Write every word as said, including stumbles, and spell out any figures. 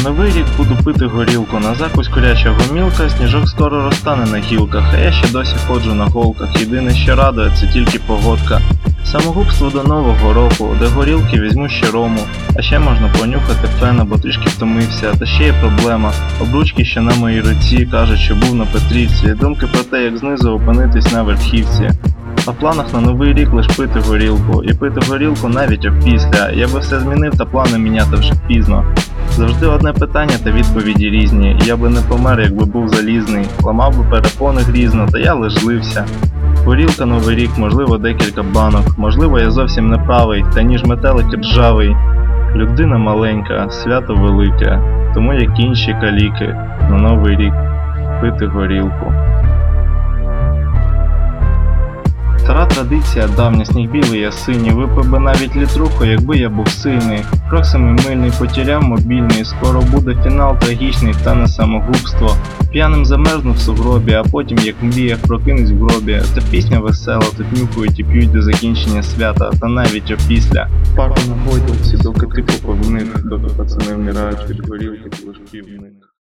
новий рік буду пити горілку, на закусь куряча гомілка, сніжок скоро розтане на гілках, а я ще досі ходжу на голках, єдине що радує, це тільки погодка. Самогубство до нового року, де горілки візьму ще рому, а ще можна понюхати фена, бо трішки втомився, та ще є проблема, обручки що на моїй руці, кажуть, що був на Петрівці, думки про те, як знизу опинитись на верхівці. На планах на новий рік лиш пити горілку, і пити горілку навіть опісля, я би все змінив та плани міняти вже пізно. Завжди одне питання та відповіді різні, я би не помер, якби був залізний, ламав би перепони грізно, та я лиш злився. Горілка новий рік, можливо декілька банок, можливо я зовсім не правий, та ніж метелик ржавий. Людина маленька, свято велике, тому як інші каліки, на новий рік пити горілку. Стара традиція, давня, сніг білий, я синій, випив би навіть літруху, якби я був сильний. Крок семимильний, потеряв мобільний, скоро буде фінал трагічний, стане самогубство. П'яним замерзну в сугробі, а потім як мріях прокинусь в гробі. Та пісня весела, тут нюхають і п'ють до закінчення свята, та навіть опісля. Парку на гойдалці, доки ти попав в них, доки пацани вмирають від горілки, ти лиш пів в них.